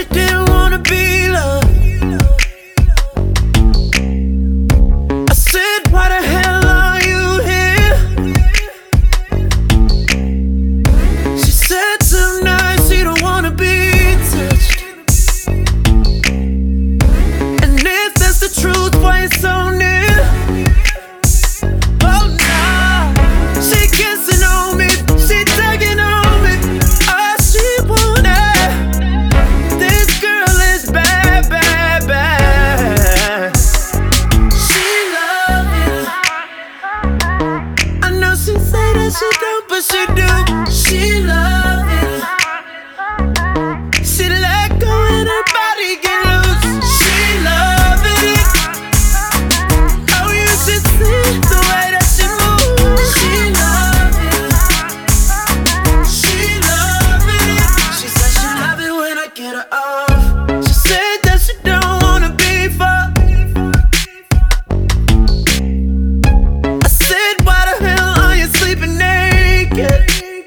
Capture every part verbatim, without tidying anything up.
she didn't wanna be loved. I said, why the hell are you here? She said some nights she don't wanna be touched. And if that's the truth, why it's so near? Oh no, she kissing on me, she tugging on me. All she wanted, this girl is bad, bad, bad. She love it. I know she say that she don't, but she do. She love it. She let go and her body get loose. She love it. Oh, you should see the way that she moves. She love it. She love it. She said she love it when I get her off. She said that she don't wanna be fucked. I said, why the hell are you sleeping naked?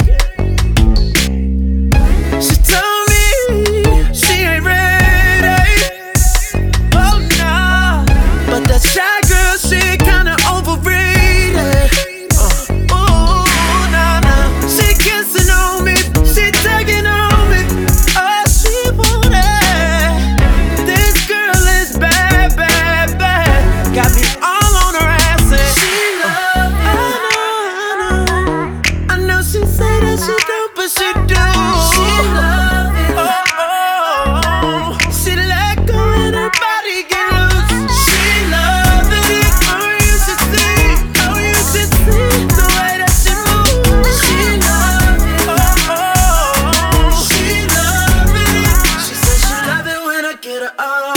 She told me she ain't ready. Oh no, but that shy girl shit kinda overrated. Uh, ooh, nah, nah. She kissing on me, she tugging on me. All she wanted, this girl is bad, bad, bad. Got me all on her ass and she love it. I know, I know, I know she say that she don't, but she do. She love it. Oh, oh, oh. She let go and her body get loose. She love it. Oh, you should see, oh, you should see the way that she moves. She love it. Oh, oh, oh. She love it. She said she love it when I get her off.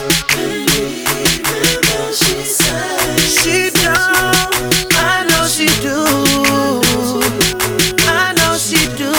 She said she don't. I know she do. I know she do.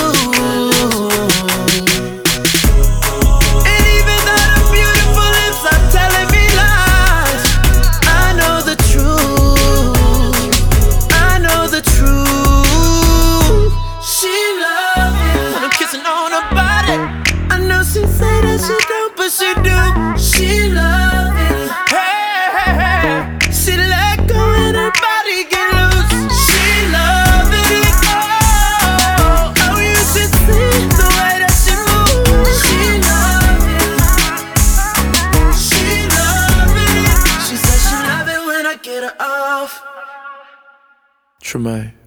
And even though the beautiful lips are telling me lies, I know the truth. I know the truth. She love it when I'm kissing on her body. I know she say that she don't, but she do. She love it. Hey, hey, hey. She let go and her body get loose. She love it. Oh, oh, you should see the way that she moves. She love it. She love it. She said she love it when I get her off. Tremaine.